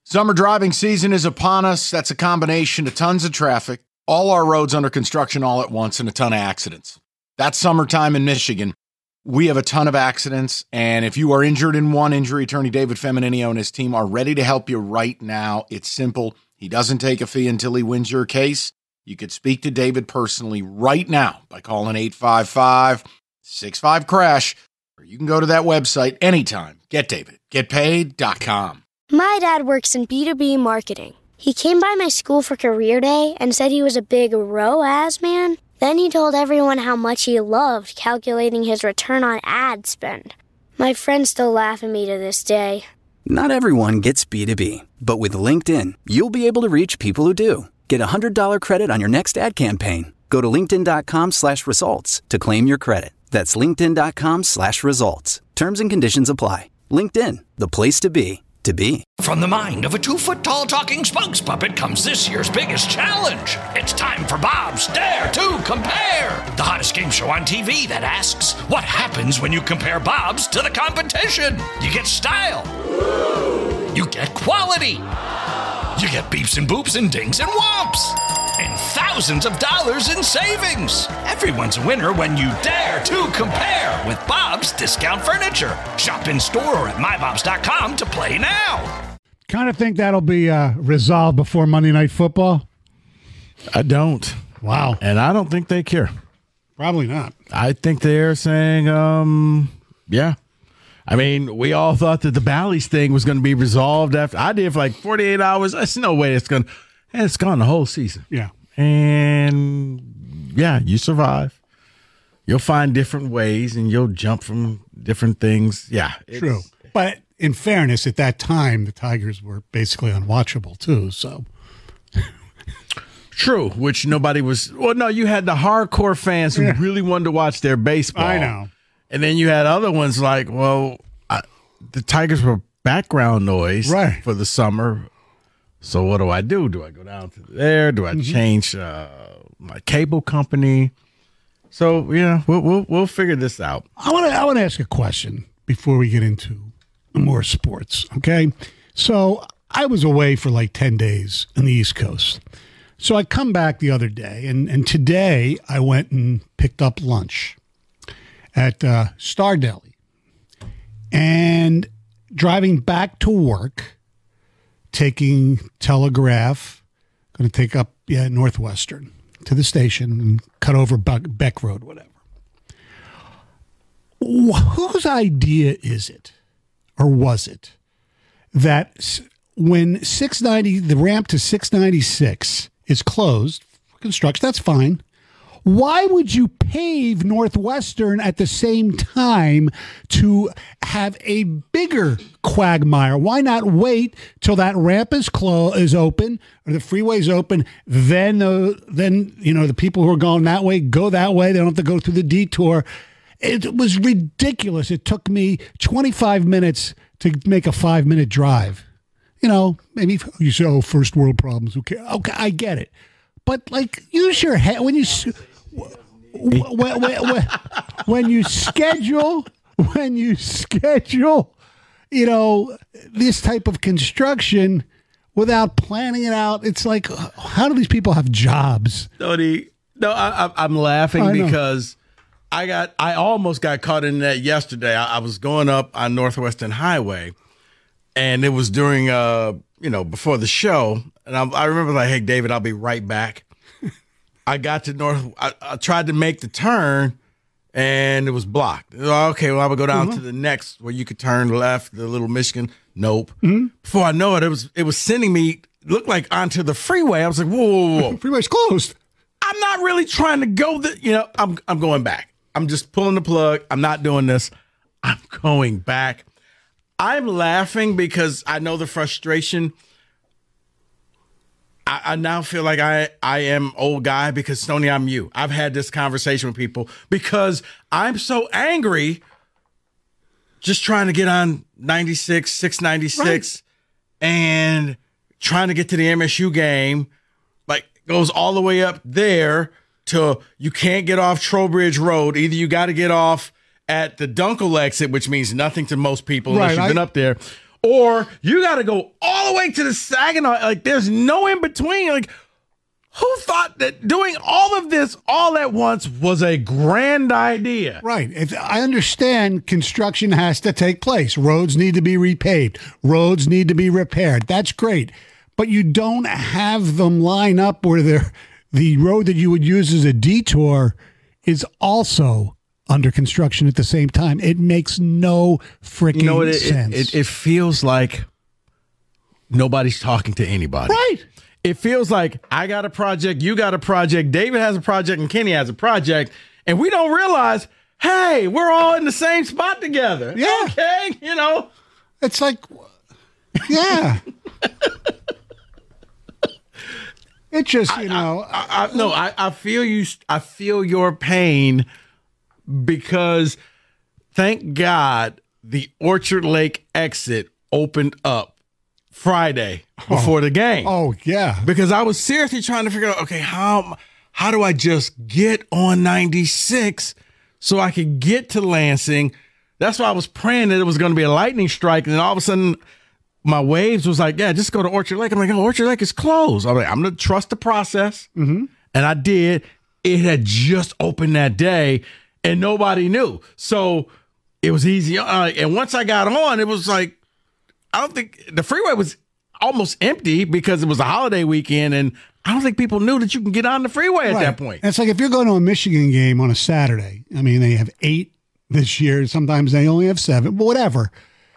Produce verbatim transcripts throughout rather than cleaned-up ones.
Summer driving season is upon us. That's a combination of tons of traffic, all our roads under construction all at once, and a ton of accidents. That's summertime in Michigan. We have a ton of accidents, and if you are injured in one, injury attorney David Feminino and his team are ready to help you right now. It's simple. He doesn't take a fee until he wins your case. You could speak to David personally right now by calling eight five five, six five, crash, or you can go to that website anytime. Get David. Get paid dot com. My dad works in B two B marketing. He came by my school for career day and said he was a big R O A S man. Then he told everyone how much he loved calculating his return on ad spend. My friends still laugh at me to this day. Not everyone gets B two B, but with LinkedIn, you'll be able to reach people who do. Get a one hundred dollars credit on your next ad campaign. Go to linkedin.com slash results to claim your credit. That's linkedin.com slash results. Terms and conditions apply. LinkedIn, the place to be, to be. From the mind of a two-foot-tall talking spokes puppet comes this year's biggest challenge. It's time for Bob's Dare to Compare, the hottest game show on T V that asks, what happens when you compare Bob's to the competition? You get style. You get quality. You get beeps and boops and dings and whomps. And thousands of dollars in savings. Everyone's a winner when you dare to compare with Bob's Discount Furniture. Shop in store or at my bobs dot com to play now. Kind of think that'll be uh, resolved before Monday Night Football? I don't. Wow. And I don't think they care. Probably not. I think they're saying, um, yeah. I mean, we all thought that the Bally's thing was going to be resolved after. I did for like forty-eight hours. There's no way it's going to. And it's gone the whole season. Yeah. And, yeah, you survive. You'll find different ways, and you'll jump from different things. Yeah. True. But in fairness, at that time, the Tigers were basically unwatchable, too. So. True, which nobody was. Well, no, you had the hardcore fans who Yeah. really wanted to watch their baseball. I know. And then you had other ones like, well, I, the Tigers were background noise Right. for the summer. So what do I do? Do I go down to there? Do I Mm-hmm. change uh, my cable company? So yeah, we'll we'll, we'll figure this out. I want to I want to ask a question before we get into more sports, okay? So I was away for like ten days on the East Coast. So I come back the other day, and, and today I went and picked up lunch at uh, Star Deli. And driving back to work, taking Telegraph, going to take up yeah Northwestern to the station and cut over Beck, Beck Road, whatever. Whose idea is it, or was it, that s- when six ninety, the ramp to six ninety-six is closed for construction, that's fine. Why would you pave Northwestern at the same time to have a bigger quagmire? Why not wait till that ramp is clo- is open or the freeway's open? Then the then you know the people who are going that way go that way. They don't have to go through the detour. It was ridiculous. It took me twenty-five minutes to make a five minute drive. You know, maybe you say, "Oh, first world problems." Okay, okay, I get it. But like, use your head when you when, when, when, when you schedule when you schedule, you know, this type of construction without planning it out. It's like, how do these people have jobs? Tony, no, I, I, I'm laughing I know. because I got I almost got caught in that yesterday. I, I was going up on Northwestern Highway, and it was during uh you know before the show, and I, I remember like, hey David, I'll be right back. I got to North. I, I tried to make the turn, and it was blocked. Okay, well I would go down Mm-hmm. to the next where you could turn left, the Little Michigan. Nope. Mm-hmm. Before I know it, it was it was sending me looked like onto the freeway. I was like, whoa, whoa, whoa. Freeway's closed. I'm not really trying to go. The, you know, I'm I'm going back. I'm just pulling the plug. I'm not doing this. I'm going back. I'm laughing because I know the frustration. I, I now feel like I, I am old guy because, Stoney, I'm you. I've had this conversation with people because I'm so angry just trying to get on ninety-six, six ninety-six, right, and trying to get to the M S U game. Like, goes all the way up there to you can't get off Trowbridge Road. Either you got to get off at the Dunkel exit, which means nothing to most people unless Right, you've been I- up there, or you got to go all the way to the Saginaw. Like, there's no in between. Like, who thought that doing all of this all at once was a grand idea? Right. If, I understand construction has to take place. Roads need to be repaved. Roads need to be repaired. That's great. But you don't have them line up where they're, the road that you would use as a detour is also under construction at the same time. It makes no freaking you know what, it, sense. It, it, it feels like nobody's talking to anybody. Right. It feels like I got a project, you got a project, David has a project, and Kenny has a project, and we don't realize, hey, we're all in the same spot together. Yeah. Okay, you know. It's like, yeah. It just, you know. I, I, no, I, I feel you. I feel your pain because, thank God, the Orchard Lake exit opened up Friday before oh. the game. Oh, yeah. Because I was seriously trying to figure out, okay, how how do I just get on ninety-six so I could get to Lansing? That's why I was praying that it was going to be a lightning strike, and then all of a sudden, my waves was like, yeah, just go to Orchard Lake. I'm like, oh, Orchard Lake is closed. I'm like, I'm going to trust the process. Mm-hmm. And I did. It had just opened that day, and nobody knew. So it was easy. Uh, and once I got on, it was like, I don't think the freeway was almost empty because it was a holiday weekend, and I don't think people knew that you can get on the freeway at Right. that point. And it's like if you're going to a Michigan game on a Saturday, I mean, they have eight this year. Sometimes they only have seven, but whatever.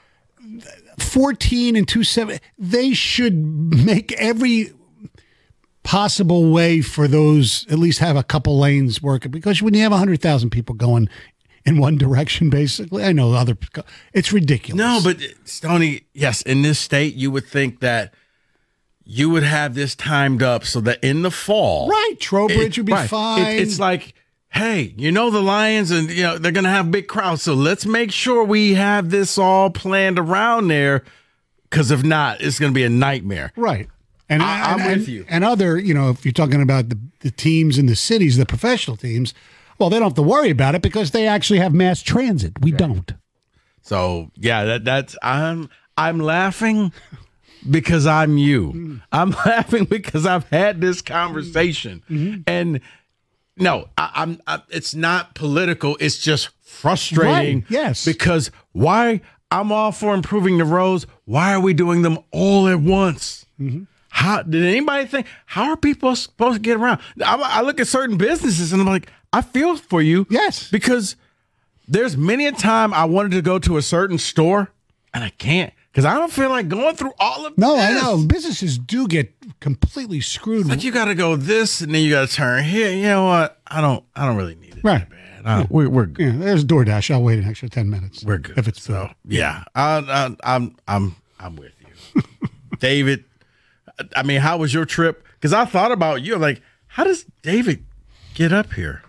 fourteen and two seven, they should make every possible way for those, at least have a couple lanes working, because when you have one hundred thousand people going in one direction, basically, I know other, it's ridiculous. No, but Stoney, yes, in this state, you would think that you would have this timed up so that in the fall, right, Trowbridge it, would be right, fine. It, it's like, hey, you know the Lions, and you know they're going to have big crowds, so let's make sure we have this all planned around there, because if not, it's going to be a nightmare. Right. And I, I'm and, with you. And other, you know, if you're talking about the, the teams in the cities, the professional teams, well, they don't have to worry about it because they actually have mass transit. We don't. So yeah, that that's I'm I'm laughing because I'm you. I'm laughing because I've had this conversation, Mm-hmm. and no, I, I'm. I, it's not political. It's just frustrating. Right, yes. Because why? I'm all for improving the roads. Why are we doing them all at once? Mm-hmm. How did anybody think? How are people supposed to get around? I, I look at certain businesses and I'm like, I feel for you. Yes. Because there's many a time I wanted to go to a certain store and I can't because I don't feel like going through all of No, this. I know. Businesses do get completely screwed. Like you got to go this and then you got to turn here. You know what? I don't. I don't really need it. Right. That bad. I, we're we're good. Yeah, there's DoorDash. I'll wait an extra ten minutes. We're good if it's so. food. Yeah, I, I, I'm I'm I'm with you, David. I mean, how was your trip? Because I thought about you. Like, how does David get up here?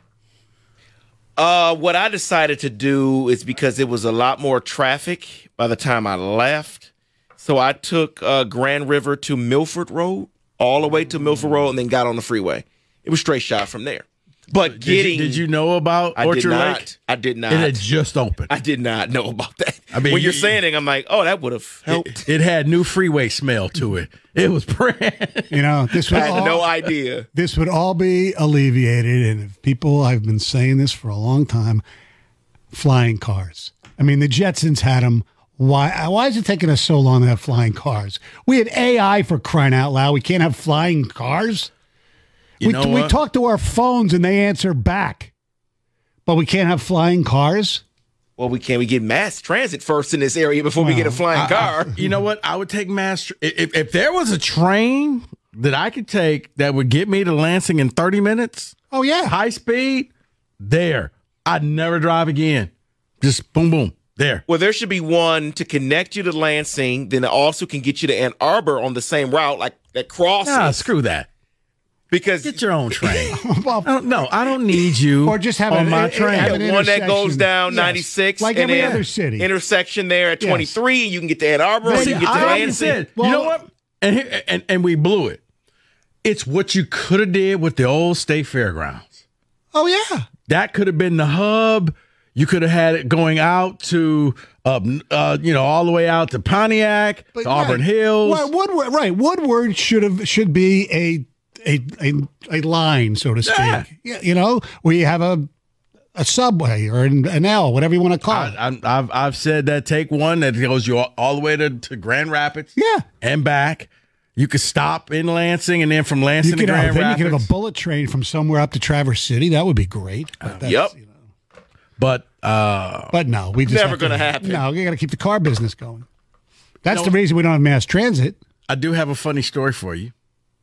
Uh, what I decided to do is because it was a lot more traffic by the time I left. So I took uh, Grand River to Milford Road, all the way to Milford Road, and then got on the freeway. It was straight shot from there. But Did getting, you, did you know about I Orchard did not. Lake? I did not. It had just opened. I did not know about that. I mean, when you're you- saying it, I'm like, oh, that would have helped. It, it had new freeway smell to it. It was brand. You know, this I would had all, no idea. this would all be alleviated, and if people, I've been saying this for a long time, flying cars. I mean, the Jetsons had them. Why? Why is it taking us so long to have flying cars? We have A I for crying out loud. We can't have flying cars. You we know we what? talk to our phones and they answer back, but we can't have flying cars. Well, we can we get mass transit first in this area before we get a flying car. You know what? I would take mass. Tr- If, if there was a train that I could take that would get me to Lansing in thirty minutes, Oh yeah, high speed, there, I'd never drive again. Just boom, boom, there. Well, there should be one to connect you to Lansing, then it also can get you to Ann Arbor on the same route, like that crosses. Nah, screw that. Because Get your own train. Well, I don't, no, I don't need you Or just have on an- my it- it- train. have have an one that goes intersection. down Yes. ninety-six, Like and every then other city. intersection there at Yes. twenty-three, and you can get to Ann Arbor, or See, you can get to I already Lansing. said, Well- you know what? And, here- and and we blew it. It's what you could have did with the old state fairgrounds. oh yeah. That could have been the hub. You could have had it going out to, uh, uh, you know, all the way out to Pontiac, But to Auburn right, Hills. Right, Woodward, right. Woodward should have should be a a a, a line, so to speak. Yeah. Yeah, you know, where you have a a subway or an, an L, whatever you want to call I, it. I, I've I've said that take one that goes you all, all the way to, to Grand Rapids, Yeah. and back. You could stop in Lansing, and then from Lansing You to could Grand have, then Rapids. you could have a bullet train from somewhere up to Traverse City. That would be great. But that's, Yep. you know. But uh, But no, we just Never have to- gonna happen. No, we got to keep the car business going. That's the reason we don't have mass transit. I do have a funny story for you.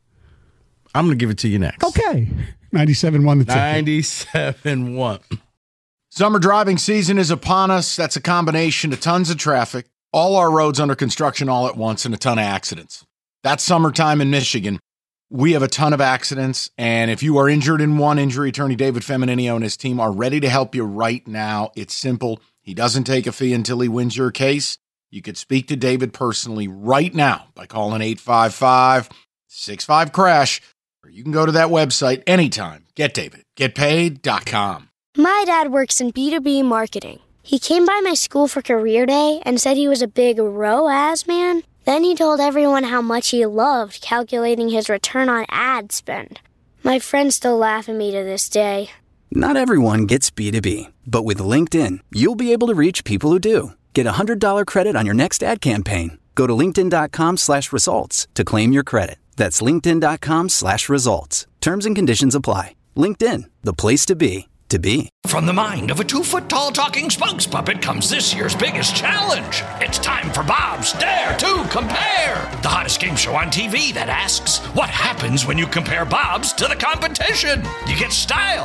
I'm going to give it to you next. Okay, ninety-seven won the ticket. ninety-seven one. Summer driving season is upon us. That's a combination of tons of traffic, all our roads under construction all at once, and a ton of accidents. That's summertime in Michigan. We have a ton of accidents, and if you are injured in one, injury attorney David Femininio and his team are ready to help you right now. It's simple. He doesn't take a fee until he wins your case. You could speak to David personally right now by calling eight five five, six five, crash, or you can go to that website anytime. Get David. Get paid dot com. My dad works in B two B marketing. He came by my school for career day and said he was a big R O A S man. Then he told everyone how much he loved calculating his return on ad spend. My friends still laugh at me to this day. Not everyone gets B two B, but with LinkedIn, you'll be able to reach people who do. Get a one hundred dollars credit on your next ad campaign. Go to linkedin.com slash results to claim your credit. That's linkedin.com slash results. Terms and conditions apply. LinkedIn, the place to be, to be. From the mind of a two-foot-tall talking spokes puppet comes this year's biggest challenge. It's time for Bob's Dare to Compare, the hottest game show on T V that asks, what happens when you compare Bob's to the competition? You get style.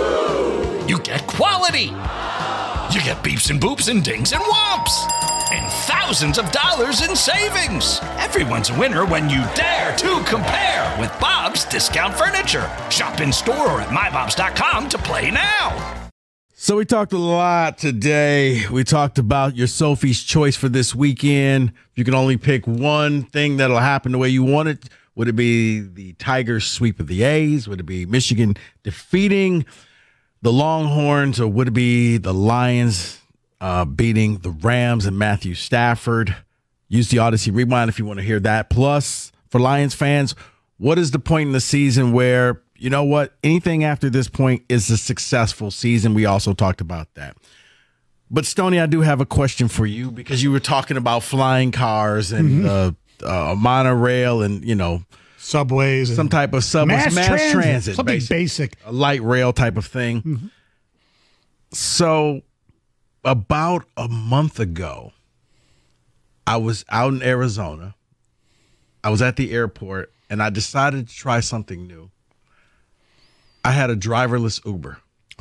You get quality. You get beeps and boops and dings and whomps. And thousands of dollars in savings. Everyone's a winner when you dare to compare with Bob's Discount Furniture. Shop in store or at my bobs dot com to play now. So we talked a lot today. We talked about your Sophie's choice for this weekend. If you can only pick one thing that'll happen the way you want it, would it be the Tigers sweep of the A's? Would it be Michigan defeating the Longhorns? Or would it be the Lions uh, beating the Rams and Matthew Stafford? Use the Odyssey Rewind if you want to hear that. Plus, for Lions fans, what is the point in the season where, you know what, anything after this point is a successful season? We also talked about that. But, Stoney, I do have a question for you because you were talking about flying cars and mm-hmm. uh, uh, monorail and, you know, subways, some type of subway, mass, mass transit, transit, something basic, basic, a light rail type of thing. Mm-hmm. So, about a month ago, I was out in Arizona. I was at the airport, and I decided to try something new. I had a driverless Uber.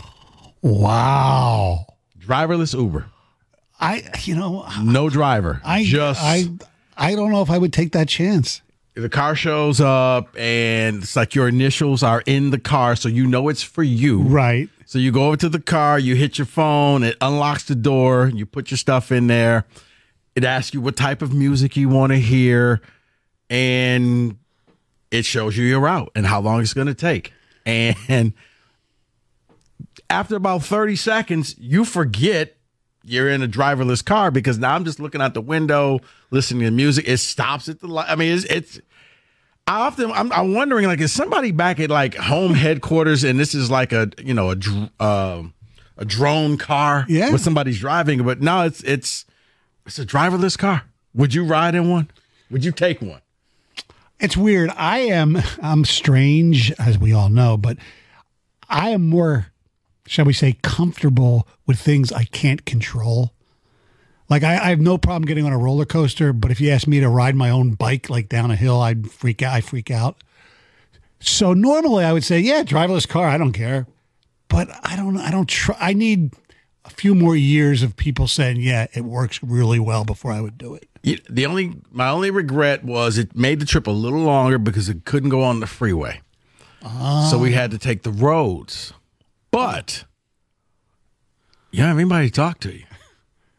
Wow. Driverless Uber. I, you know, no driver. I just I, I don't know if I would take that chance. The car shows up, and it's like your initials are in the car, so you know it's for you. Right. So you go over to the car, you hit your phone, it unlocks the door, you put your stuff in there. It asks you what type of music you want to hear, and it shows you your route and how long it's going to take. And after about thirty seconds, you forget you're in a driverless car because now I'm just looking out the window, listening to music. It stops at the light. I mean, it's, it's I often, I'm, I'm wondering, like, is somebody back at like home headquarters and this is like a, you know, a, uh, a drone car yeah. with somebody's driving, but no, it's, it's, it's a driverless car. Would you ride in one? Would you take one? It's weird. I am, I'm strange, as we all know, but I am more, shall we say, comfortable with things I can't control. Like, I, I have no problem getting on a roller coaster, but if you ask me to ride my own bike, like down a hill, I'd freak out. I freak out. So normally I would say, yeah, driverless car, I don't care. But I don't, I don't try. I need a few more years of people saying, yeah, it works really well before I would do it. The only, my only regret was it made the trip a little longer because it couldn't go on the freeway. Oh. So we had to take the roads. But you don't have anybody to talk to you.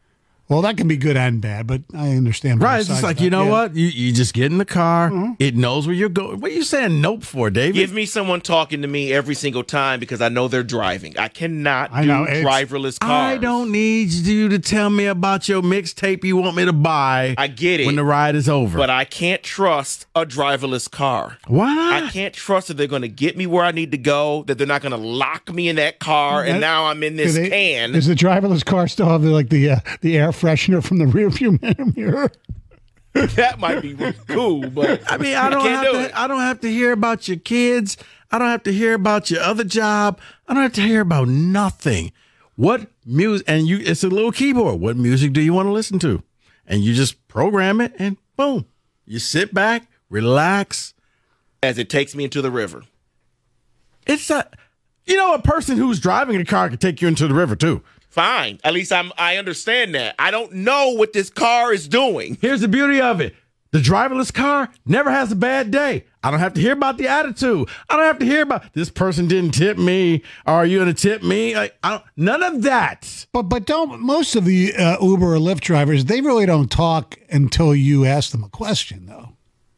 Well, that can be good and bad, but I understand. both Right. It's sides just like, of you that. know Yeah. what? You you just get in the car. Mhm. It knows where you're going. What are you saying nope for, David? Give me someone talking to me every single time because I know they're driving. I cannot I do know, it's- driverless cars. I don't need you to tell me about your mixtape you want me to buy. I get it. When the ride is over. But I can't trust a driverless car. Why not? I can't trust that they're going to get me where I need to go, that they're not going to lock me in that car, and That- now I'm in this Do they- can. Does the driverless car still have the, like the uh, the air freshener from the rearview mirror? That might be really cool, but I mean, I don't can't have do to. it. I don't have to hear about your kids. I don't have to hear about your other job. I don't have to hear about nothing. What music? And you, it's a little keyboard. What music do you want to listen to? And you just program it, and boom, you sit back, relax. As it takes me into the river. It's a, you know, a person who's driving a car can take you into the river too. Fine. At least I'm. I understand that. I don't know what this car is doing. Here's the beauty of it. The driverless car never has a bad day. I don't have to hear about the attitude. I don't have to hear about this person didn't tip me. Or are you going to tip me? Like, I don't, none of that. But but don't most of the uh, Uber or Lyft drivers, they really don't talk until you ask them a question, though.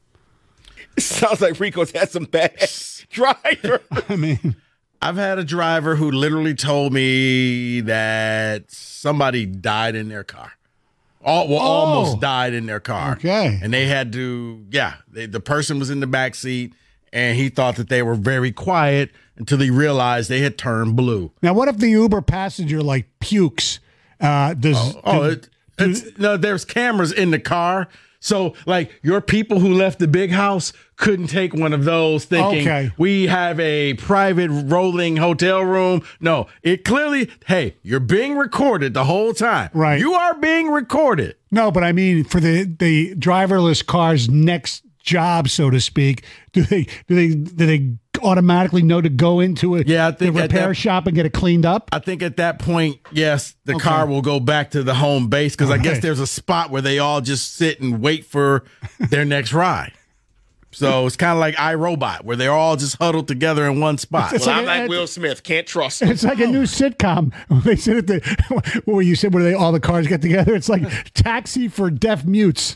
It sounds like Rico's had some bad driver. I mean, I've had a driver who literally told me that somebody died in their car. All, well, Oh. almost died in their car. Okay. And they had to, yeah, they, the person was in the back seat, and he thought that they were very quiet until he realized they had turned blue. now what if the Uber passenger like pukes? Uh, does Oh, do- it, it's, no, there's cameras in the car. So, like, your people who left the big house couldn't take one of those thinking Okay. we have a private rolling hotel room. No, it clearly, hey, you're being recorded the whole time. Right. You are being recorded. no, but I mean for the the driverless car's next job, so to speak, do they do they do they automatically know to go into a Yeah, I think the at repair that- shop and get it cleaned up? I think at that point, yes, the Okay. car will go back to the home base because I guess Right. there's a spot where they all just sit and wait for their next ride. So it's kind of like iRobot, where they're all just huddled together in one spot. It's Well, like I'm a- like it's- Will Smith. Can't trust him. It's like a new sitcom. They sit at the where you said where they all the cars get together. It's like Taxi for deaf mutes,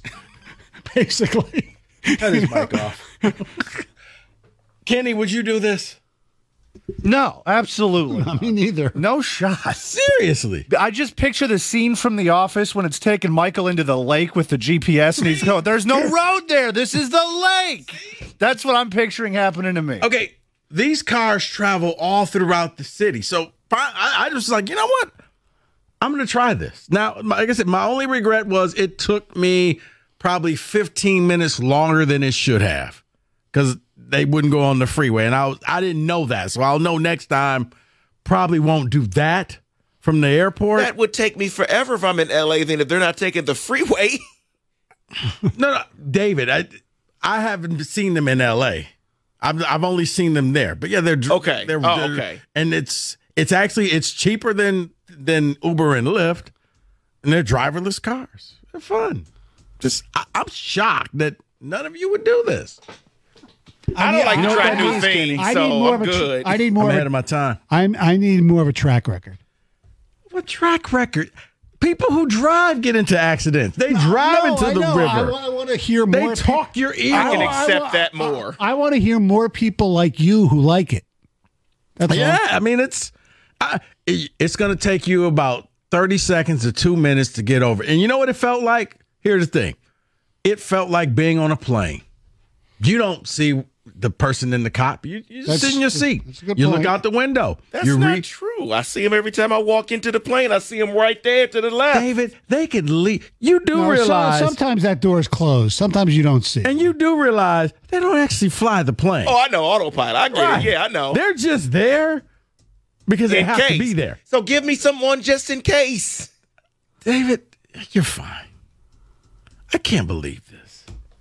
basically. Cut his mic off. Kenny, would you do this? No, absolutely. I mean, neither. No shot. Seriously. I just picture the scene from The Office when it's taking Michael into the lake with the G P S and he's going, there's no road there. This is the lake. That's what I'm picturing happening to me. Okay, these cars travel all throughout the city. So I, I just was like, you know what? I'm going to try this. Now, like I said, my only regret was it took me probably fifteen minutes longer than it should have because they wouldn't go on the freeway. And I was, I didn't know that. So I'll know next time probably won't do that from the airport. That would take me forever if I'm in L A. Then if they're not taking the freeway. No, no, David, I I haven't seen them in L A. I've I've only seen them there, but yeah, they're Okay. They're, Oh, they're- okay. And it's it's actually it's cheaper than than Uber and Lyft, and they're driverless cars. They're fun. Just I, I'm shocked that none of you would do this. I don't like you to know what try that new means, things, Kenny? I so need more I'm of a tr- good. I need I'm more. ahead Of of a, my time. I'm. I need more of a track record. What track record? People who drive get into accidents. They drive No, into I the know. river. I, want to hear they more. talk your ear I can off. accept wa- that more. I, want to hear more people like you who like it. That's Yeah, all. I mean it's I, it- it's going to take you about thirty seconds to two minutes to get over. And you know what it felt like? Here's the thing. It felt like being on a plane. You don't see the person in the cop. You, you just That's- sit in your seat. that's a good You point. look out the window. That's you not read. true. I see him every time I walk into the plane. I see him right there to the left. David, they could leave. You do No, so- realize, sometimes that door is closed. Sometimes you don't see. and you do realize they don't actually fly the plane. Oh, I know autopilot. I get Right. it. Yeah, I know. They're just there because they In have case. to be there. So give me someone just in case. David, you're fine. I can't believe this.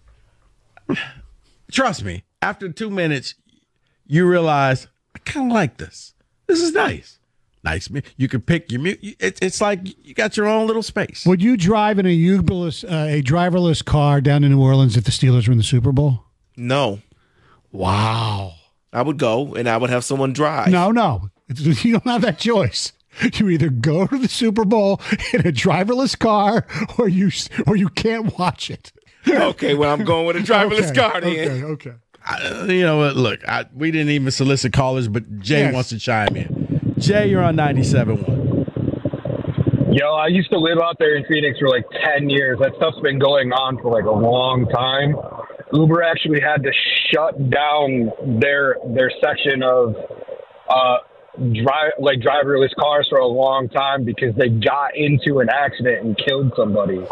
Trust me, after two minutes, you realize, I kind of like this. This is nice. Nice. mu- You can pick your mute. It's it's like you got your own little space. Would you drive in a Uberless, uh, a driverless car down to New Orleans if the Steelers were in the Super Bowl? No. Wow. I would go and I would have someone drive. No, no. It's, you don't have that choice. You either go to the Super Bowl in a driverless car, or you or you can't watch it. Okay, well, I'm going with a driverless okay, car then. Okay, okay. I, you know what? Look, I, we didn't even solicit callers, but Jay Yes. wants to chime in. Jay, you're on ninety-seven point one. Yo, I used to live out there in Phoenix for like ten years. That stuff's been going on for like a long time. Uber actually had to shut down their their section of uh, drive like driverless cars for a long time because they got into an accident and killed somebody.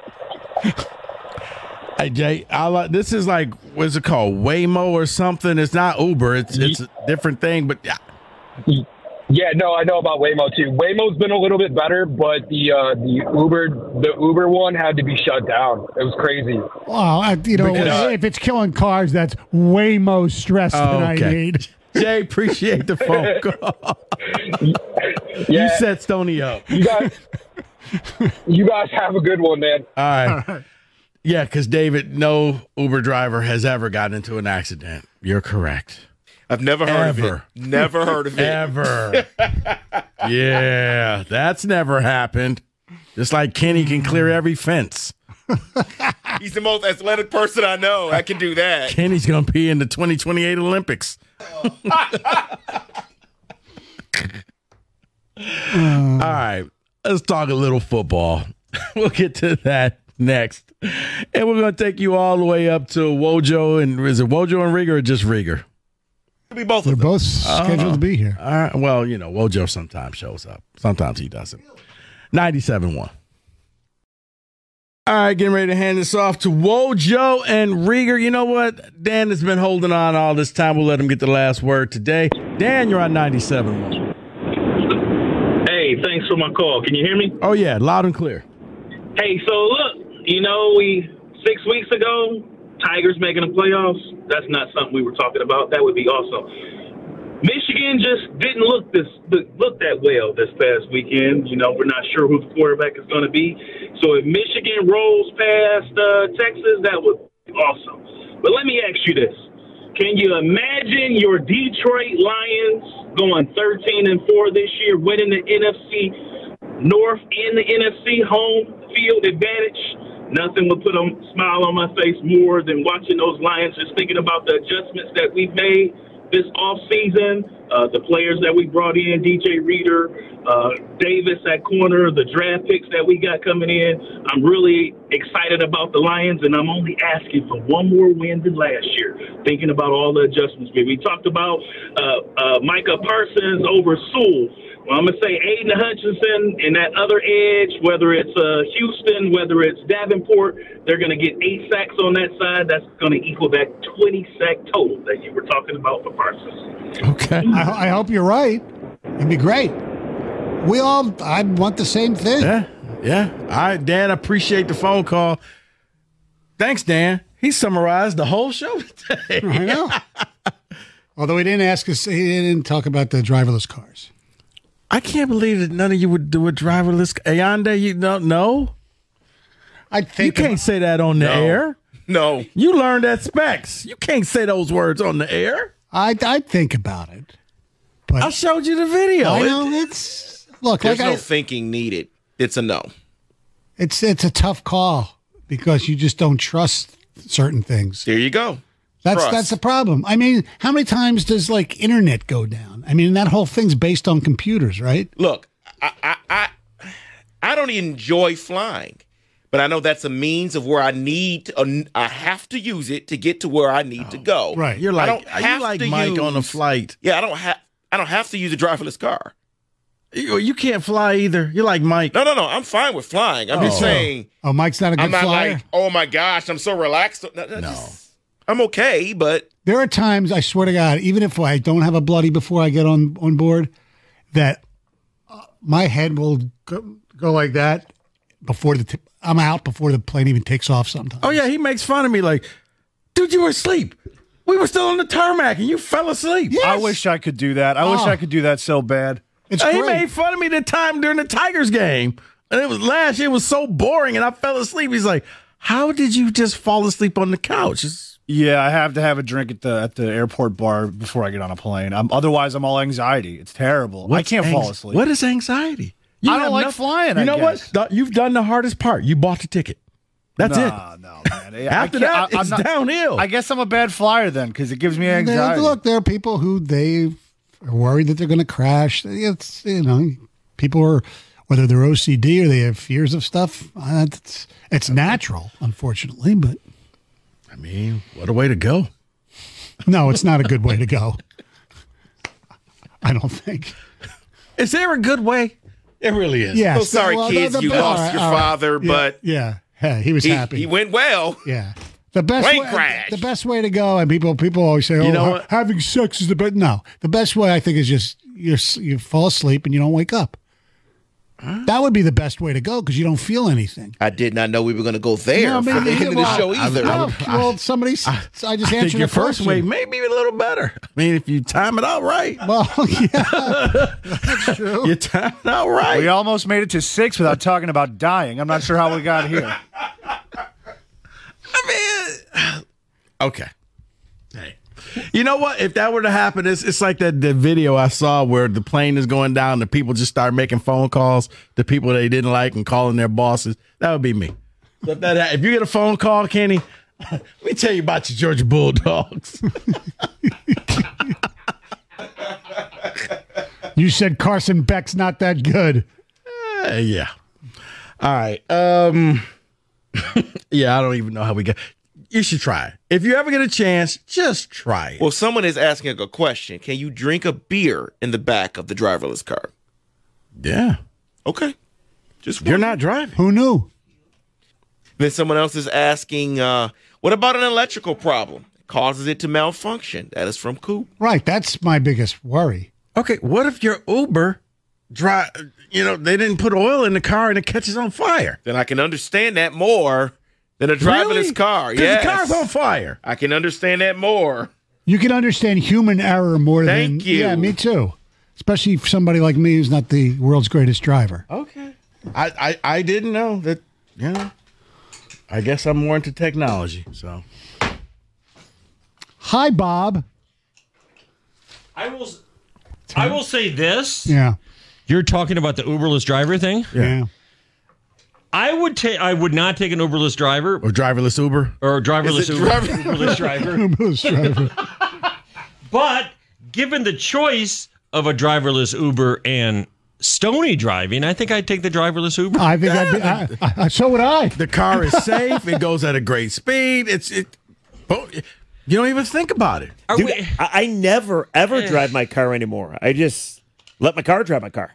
Hey Jay, I like this is like what's it called, Waymo or something? It's not Uber. It's it's a different thing, but yeah. Yeah, no, I know about Waymo too. Waymo's been a little bit better, but the uh, the Uber the Uber one had to be shut down. It was crazy. Well, I, you know, Because- if it's killing cars, that's way more stress than Oh, I okay. need. Jay, appreciate the phone call. Yeah, You set Stoney up. you guys, you guys have a good one, man. All right. Yeah, because David, no Uber driver has ever gotten into an accident. You're correct. I've never heard of Ever. it. Never heard of it. Ever. Yeah, that's never happened. Just like Kenny can clear every fence. He's the most athletic person I know. I can do that. Kenny's going to be in the twenty twenty-eight Olympics. All right, let's talk a little football. We'll get to that next. And we're going to take you all the way up to Wojo and is it Wojo and Rieger or just Rieger? It'll be both They're of them. both scheduled to be here. All right. Well, you know, Wojo sometimes shows up. Sometimes he doesn't. ninety-seven point one. All right, getting ready to hand this off to Wojo and Rieger. You know what? Dan has been holding on all this time. We'll let him get the last word today. Dan, you're on ninety-seven point one. Hey, thanks for my call. Can you hear me? Oh, yeah. Loud and clear. Hey, so look, you know, we six weeks ago, Tigers making the playoffs. That's not something we were talking about. That would be awesome. Michigan just didn't look this look that well this past weekend. You know, we're not sure who the quarterback is going to be. So if Michigan rolls past uh, Texas, that would be awesome. But let me ask you this. Can you imagine your Detroit Lions going thirteen and four this year, winning the N F C North and the N F C home field advantage? Nothing would put a smile on my face more than watching those Lions, just thinking about the adjustments that we've made this offseason, uh, the players that we brought in, D J Reader, uh, Davis at corner, the draft picks that we got coming in. I'm really excited about the Lions, and I'm only asking for one more win than last year, thinking about all the adjustments. We talked about uh, uh, Micah Parsons over Sewell. Well, I'm going to say Aiden Hutchinson and that other edge, whether it's uh, Houston, whether it's Davenport, they're going to get eight sacks on that side. That's going to equal that twenty-sack total that you were talking about for Parsons. Okay. I, I hope you're right. It'd be great. We all, I want the same thing. Yeah. Yeah. All right, Dan, I appreciate the phone call. Thanks, Dan. He summarized the whole show today. I know. Although he didn't ask us, he didn't talk about the driverless cars. I can't believe that none of you would do a driverless. Ayanda, you don't know? I You think can't say that on the air. No. You learned at Specs. You can't say those words on the air. I I think about it. But I showed you the video. I know it's look There's like no I, thinking needed. It's a no. it's it's a tough call because you just don't trust certain things. There you go. That's Trust. that's the problem. I mean, how many times does like internet go down? I mean, that whole thing's based on computers, right? Look, I, I, I, I don't enjoy flying, but I know that's a means of where I need, to, uh, I have to use it to get to where I need to go. right. You're I like, don't are you have like to Mike use, on a flight. Yeah, I don't have, I don't have to use a driverless car. You, you can't fly either. You're like Mike. No, no, no. I'm fine with flying. I'm just Oh. saying. Oh, Mike's not a good I'm not flyer. like, oh my gosh, I'm so relaxed. No, no. Just, I'm okay, but There are times, I swear to God, even if I don't have a bloody before I get on, on board, that uh, my head will go, go like that before the t- I'm out before the plane even takes off sometimes. Oh, yeah, he makes fun of me like, dude, you were asleep. We were still on the tarmac and you fell asleep. Yes. I wish I could do that. I wish Oh. I could do that so bad. It's Uh, he great. made fun of me the time during the Tigers game. And it was last year, it was so boring and I fell asleep. He's like, how did you just fall asleep on the couch? It's Yeah, I have to have a drink at the at the airport bar before I get on a plane. I'm, otherwise, I'm all anxiety. It's terrible. What's I can't fall anx- asleep. What is anxiety? You I don't have like nothing- flying. You I know guess. what? Th- You've done the hardest part. You bought the ticket. That's no, it. No, man. After I can't- that, I- I'm it's not- downhill. I guess I'm a bad flyer then because it gives me There- anxiety. Look, there are people who they are worried that they're going to crash. It's, you know, people are, whether they're O C D or they have fears of stuff, uh, it's, it's natural, unfortunately, but. I mean, what a way to go. No, it's not a good way to go. I don't think. Is there a good way? It really is. Yes. So sorry, Well, kids, the- the- you all lost right, your all right. father, Yeah, but yeah, hey, he was he, happy. he went well. Yeah. The best Plane way, crash. the best way to go, and people people always say, "Oh, You know ha- what? having sex is the best." No, the best way I think is just you you fall asleep and you don't wake up. That would be the best way to go because you don't feel anything. I did not know we were going to go there No, I mean, for the end of the well, show I- either. I would- well, somebody, I, I just I think answered your the first question. way may be a little better. I mean, if you time it out right. Well, yeah, that's true. You time it out right. We almost made it to six without talking about dying. I'm not sure how we got here. I mean, okay. Hey, you know what? If that were to happen, it's, it's like that the video I saw where the plane is going down, the people just start making phone calls to people they didn't like and calling their bosses. That would be me. So if, that, if you get a phone call, Kenny, let me tell you about your Georgia Bulldogs. You said Carson Beck's not that good. Uh, yeah. All right. Um, yeah, I don't even know how we got. You should try it. If you ever get a chance, just try it. Well, someone is asking a question. Can you drink a beer in the back of the driverless car? Yeah. Okay. Just You're not driving. Who knew? Then someone else is asking, uh, what about an electrical problem? It causes it to malfunction. That is from Coop. Right. That's my biggest worry. Okay, what if your Uber drive? You know, they didn't put oil in the car and it catches on fire. Then I can understand that more than a driverless Really? car. 'Cause Yes. the car's on fire. I can understand that more. You can understand human error more than. Thank you. Yeah, me too. Especially for somebody like me who's not the world's greatest driver. Okay. I, I, I didn't know that, you know, I guess I'm more into technology, so. Hi, Bob. I will. I will say this. Yeah. You're talking about the Uberless driver thing. Yeah. I would take. I would not take an Uberless driver Or driverless Uber. or a driverless Is it Uber. driver- Uberless driver. Uberless driver. But given the choice of a driverless Uber and Stony driving, I think I'd take the driverless Uber. I think I'd be, I, I, so would I. The car is safe. It goes at a great speed. It's it. Oh, you don't even think about it. Are Dude, we- I, I never ever Eh. drive my car anymore. I just let my car drive my car.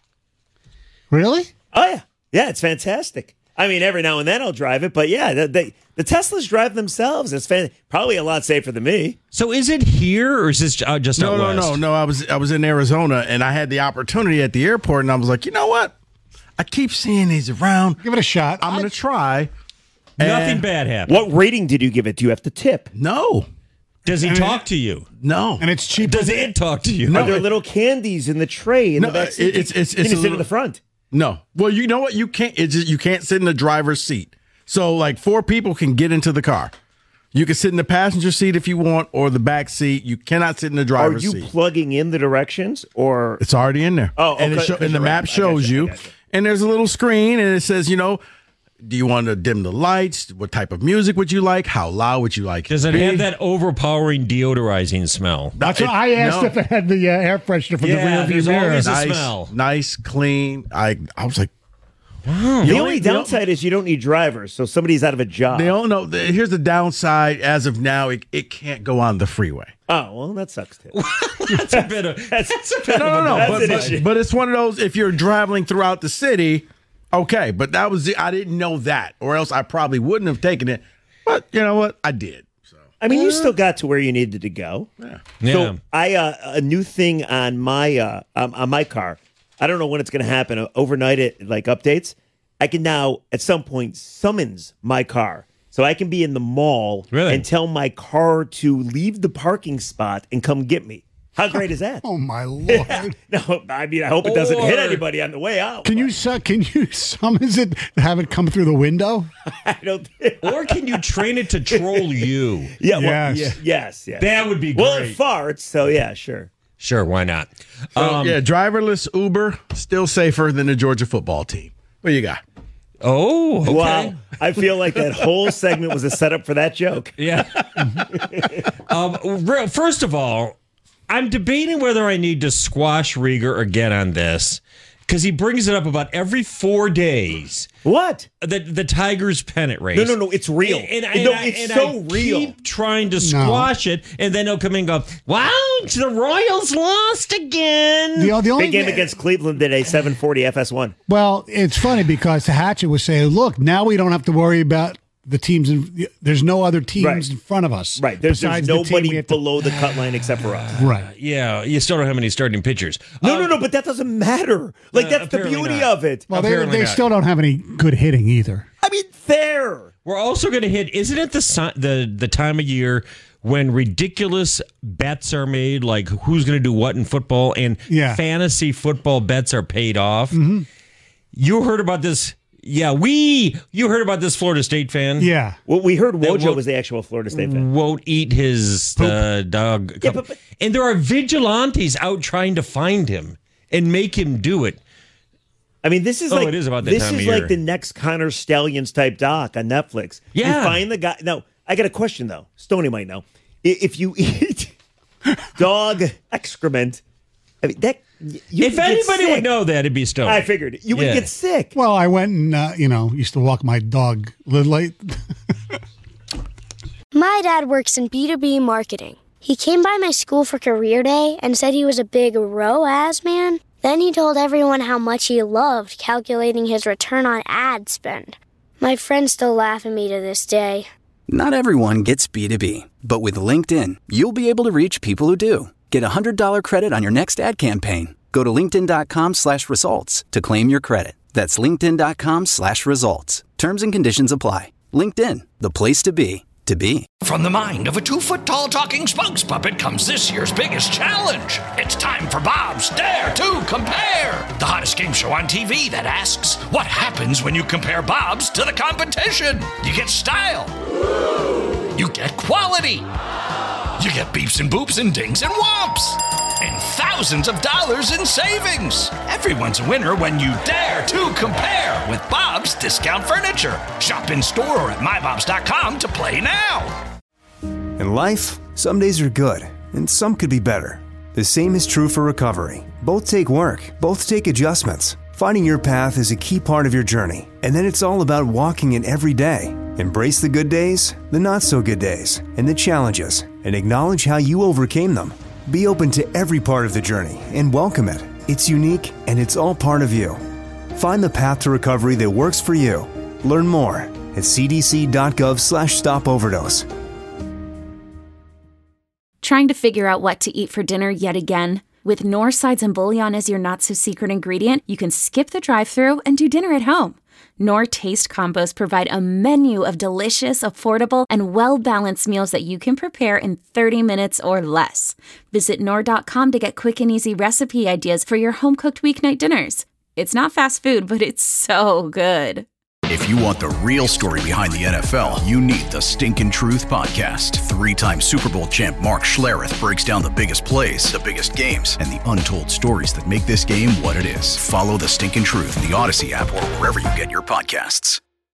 Really? Oh yeah, yeah, it's fantastic. I mean, every now and then I'll drive it, but yeah, the, the, the Teslas drive themselves. It's fan- probably a lot safer than me. so is it here or is this uh, just No, out no, west? no, no. I was I was in Arizona and I had the opportunity at the airport and I was like, you know what? I keep seeing these around. Give it a shot. I'm I- gonna try. Nothing And- bad happened. What rating did you give it? Do you have to tip? No, Does he talk to you? no. and it's cheaper. Does it talk to you? No, Are there it- little candies in the tray in No, the back seat? it- it's- it's- Can it's you a sit in little- the front? No. Well, you know what? You can't. It's just, you can't sit in the driver's seat. So like four people can get into the car. You can sit in the passenger seat if you want, or the back seat. You cannot sit in the Are driver's you seat. plugging in the directions or? It's already in there. Oh, and, it okay, show, 'cause and the you're map right. I shows gotcha, I you. gotcha. And there's a little screen, and it says, you know, do you want to dim the lights? What type of music would you like? How loud would you like? Does it be? have that overpowering deodorizing smell? That's what I asked no. if it had the uh, air freshener from Yeah, the rear view there's mirror. always a nice, smell. nice, clean. I I was like, The only downside is you don't need drivers, so somebody's out of a job. they don't know. Here's the downside. As of now, it, it can't go on the freeway. Oh well, that sucks too. That's a bit of That's, a bit No, of no, a- no. That's But, an but, issue. but it's one of those. If you're traveling throughout the city, okay. But that was the, I didn't know that, or else I probably wouldn't have taken it. But you know what? I did. So I mean, you still got to where you needed to go. yeah. Yeah. So I uh, a new thing on my uh, um, on my car. I don't know when it's going to happen. Uh, overnight, it like updates. I can now at some point summons my car, so I can be in the mall Really? and tell my car to leave the parking spot and come get me. How great is that? Oh my Lord! No, I mean I hope it doesn't Or- hit anybody on the way out. Can you su- can you summons it? Have it come through the window? I don't. Think... Or can you train it to troll you? Yeah. Well, Yes. yeah, yes. Yes. That would be great. Well, it farts, so yeah, sure. Sure, why not? So, Um, yeah, driverless Uber still safer than the Georgia football team. What you got? Oh, okay. Wow. I feel like that whole segment was a setup for that joke. Yeah. um, real- first of all, I'm debating whether I need to squash Rieger again on this because he brings it up about every four days. What? The the Tigers pennant race. No, no, no. It's real. And, and, no, and I, it's and so I real. Keep trying to squash it, and then he'll come in and go, "Wow, the Royals lost again." The, the only Big game against Cleveland today, seven forty F S one. Well, it's funny because Hatchett was saying, "Look, now we don't have to worry about the teams. In, there's no other teams Right. in front of us. Right. There's, there's besides the team nobody we have to- below the cut line except for us. Right. Yeah, you still don't have any starting pitchers. No, Um, no, no, but that doesn't matter. Like, Uh, that's the apparently beauty not. of it. Well, they, Apparently they not. still don't have any good hitting either. I mean, there. We're also going to hit. Isn't it the si- the the time of year when ridiculous bets are made, like who's going to do what in football, and Yeah. fantasy football bets are paid off? Mm-hmm. You heard about this? Yeah, we. You heard about this Florida State fan? Yeah. Well, we heard That Wojo won't- was the actual Florida State fan. Won't eat his uh, dog. Yeah, but- but- and there are vigilantes out trying to find him and make him do it. I mean, this is Oh, like it is about that this time is of like year. the next Connor Stallions type doc on Netflix. Yeah. You find the guy. Now, I got a question though. Stoney might know. I- If you eat dog excrement, I mean that. You If would get anybody sick. would know that, it'd be Stone. I figured you would Yeah. get sick. Well, I went and uh, you know used to walk my dog a little late. My dad works in B two B marketing. He came by my school for career day and said he was a big R O A S man. Then he told everyone how much he loved calculating his return on ad spend. My friends still laugh at me to this day. Not everyone gets B two B, but with LinkedIn, you'll be able to reach people who do. Get a one hundred dollars credit on your next ad campaign. Go to linkedin.com slash results to claim your credit. That's linkedin.com slash results. Terms and conditions apply. LinkedIn, the place to be, to be. From the mind of a two-foot-tall talking spokes puppet comes this year's biggest challenge. It's time for Bob's Dare to Compare, the hottest game show on T V that asks, what happens when you compare Bob's to the competition? You get style. You get quality. You get beeps and boops and dings and whomps. And thousands of dollars in savings. Everyone's a winner when you dare to compare with Bob's Discount Furniture. Shop in store or at my bobs dot com to play now. In life, some days are good, and some could be better. The same is true for recovery. Both take work, both take adjustments. Finding your path is a key part of your journey, and then it's all about walking it every day. Embrace the good days, the not-so-good days, and the challenges, and acknowledge how you overcame them. Be open to every part of the journey and welcome it. It's unique, and it's all part of you. Find the path to recovery that works for you. Learn more at cdc.gov slash stop overdose. Trying to figure out what to eat for dinner yet again? With Knorr sides and bouillon as your not-so-secret ingredient, you can skip the drive-thru and do dinner at home. Knorr Taste Combos provide a menu of delicious, affordable, and well-balanced meals that you can prepare in thirty minutes or less. Visit Knorr dot com to get quick and easy recipe ideas for your home-cooked weeknight dinners. It's not fast food, but it's so good. If you want the real story behind the N F L, you need the Stinkin' Truth Podcast. Three-time Super Bowl champ Mark Schlereth breaks down the biggest plays, the biggest games, and the untold stories that make this game what it is. Follow the Stinkin' Truth in the Odyssey app or wherever you get your podcasts.